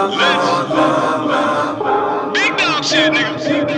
Big dog shit, nigga.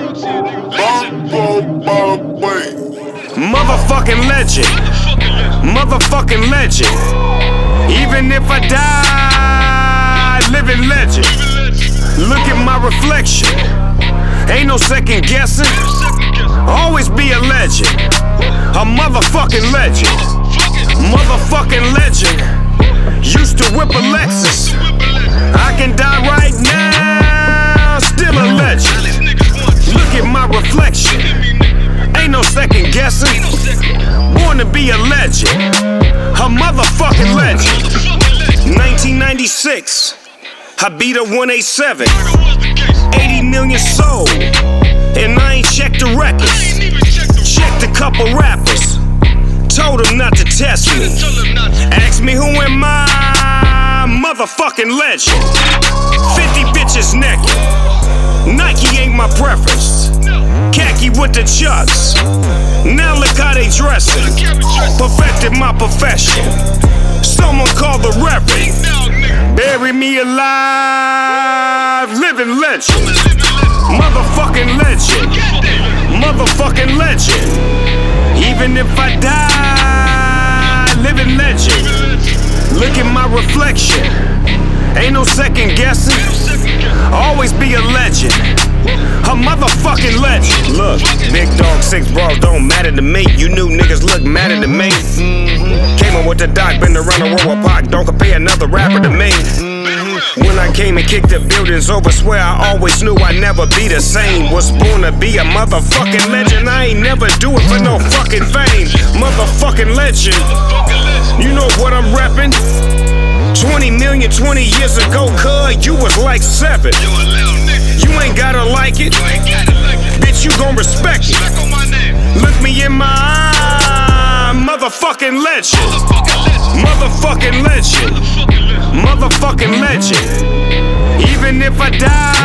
Motherfucking legend. Motherfucking legend. Even if I die, living legend. Look at my reflection. Ain't no second guessing. Always be a legend. A motherfucking legend. Motherfucking legend. Used to whip a Lexus. I can die right now, still a legend. Look at my reflection. Ain't no second guessing. Born to be a legend. A motherfucking legend. 1996. I beat a 187. 80 million sold. And I ain't checked the records. Checked a couple rappers. Told them not to test me. Ask me who am I? Motherfucking legend. 50 bitches naked. Nike ain't my preference. Khaki with the chucks. Now look how they dressing. Perfected my profession. Someone call the reverend. Bury me alive. Living legend. Motherfucking legend. Motherfucking legend. Even if I die, living legend. Look at my reflection. Ain't no second guessing. Always be a legend. A motherfucking legend. Look, big dog, 6 bras don't matter to me. You new niggas look madder than me. Came on with the doc, been around the world with Pac. Don't compare another rapper to me. When I came and kicked the buildings over, swear I always knew I'd never be the same. Was born to be a motherfucking legend. I ain't never do it for no fucking fame. Motherfucking legend. You know what I'm reppin'? 20 million 20 years ago, cuz you was like 7. You ain't gotta like it. Bitch, you gon' respect it. Look me in my eye. Motherfucking legend. Motherfucking legend. Motherfucking legend. Even if I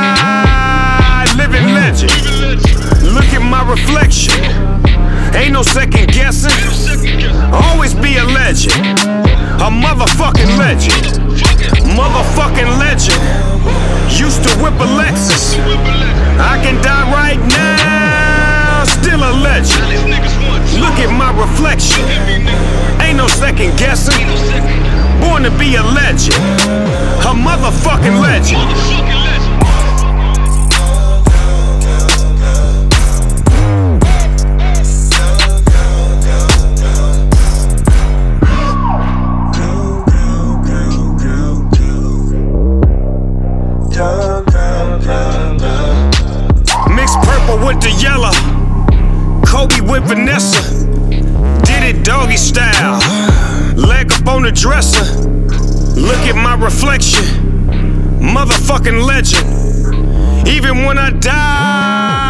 die, living legend. Look at my reflection. Ain't no second guessing. Always be a legend. A motherfucking legend. Motherfucking legend. Used to whip a Lexus. I can die right now, still a legend. Look at my reflection. Ain't no second guessing. Born to be a legend. A motherfucking legend. Mixed purple with the yellow. Kobe with Vanessa. Did it doggy style. Leg up on the dresser. Look at my reflection. Motherfucking legend. Even when I die,